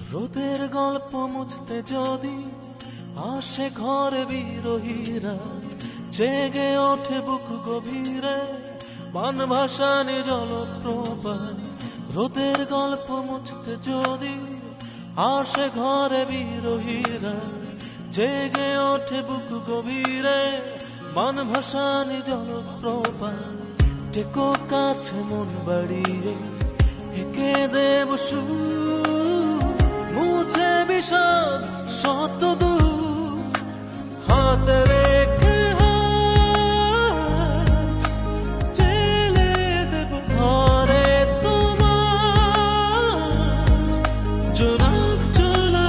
রোদের গল্প মুছতে যদি আসে ঘরে বিরহীরা, জেগে ওঠে বুক গভীরে বান ভাসানি জলপ্রপাত। রোদের গল্প মুছতে যদি আসে ঘরে বিরহীরা, জেগে ওঠে বুক গভীরে বান ভাসানি জলপ্রপাত। টেকো কাছে মন বাড়িয়ে এঁকে দেব সুর, মুছে বিষাদ শত দূর, হাতে রেখে চেলে দেব ঘরে তোমার জোনাক চলা।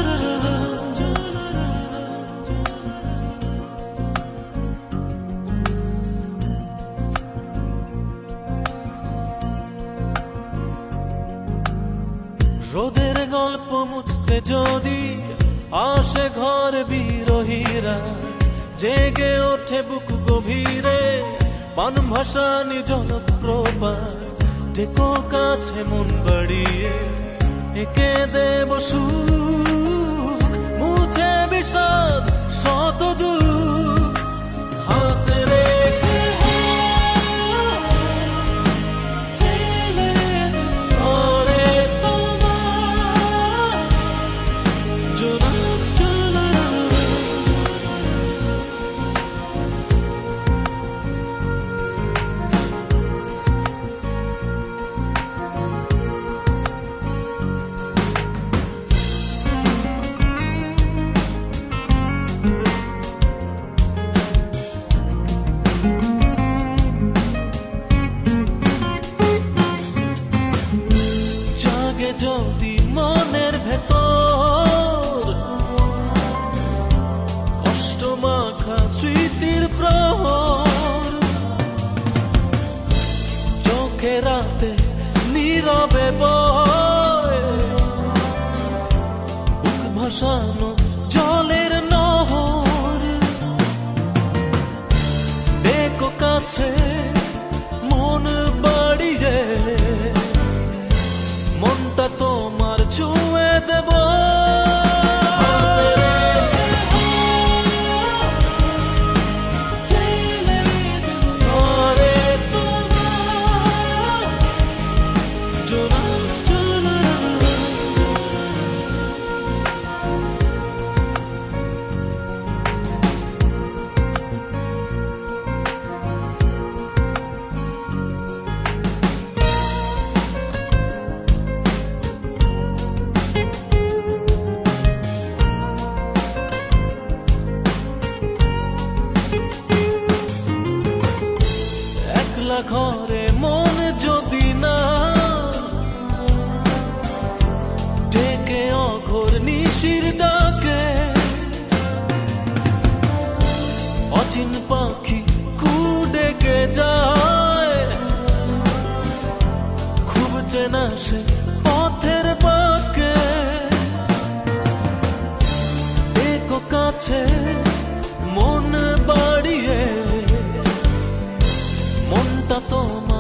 রোদের গল্প মুছতে যদি আসে ঘরে বিরহীরা, জেগে ওঠে বুক গভীরে বান ভাসানি জলপ্রপাত। টেকো কাছে মন বাড়িয়ে এঁকে দেব সুর, মুছে বিষাদ শত দূর, হাতে রেখে যদি মনের ভেতর কষ্ট মাখা স্মৃতির প্রহর, চোখে রাতে নীরবে বয় বুক ভাসানো জলের নহর। দেখো কাছে মন বাড়িয়ে মনটা তোমার ছুঁয়ে দেব, ঘরে তোমার জোনাক চলা। ঘরে মন যদি না ডেকে অঘোর নিশির ডাকে, অচিন পাখি কু ডেকে যায়, খুব চেনা সে পথের পাকে। দেখো কাছে মন বাড়িয়ে মনটা তোমার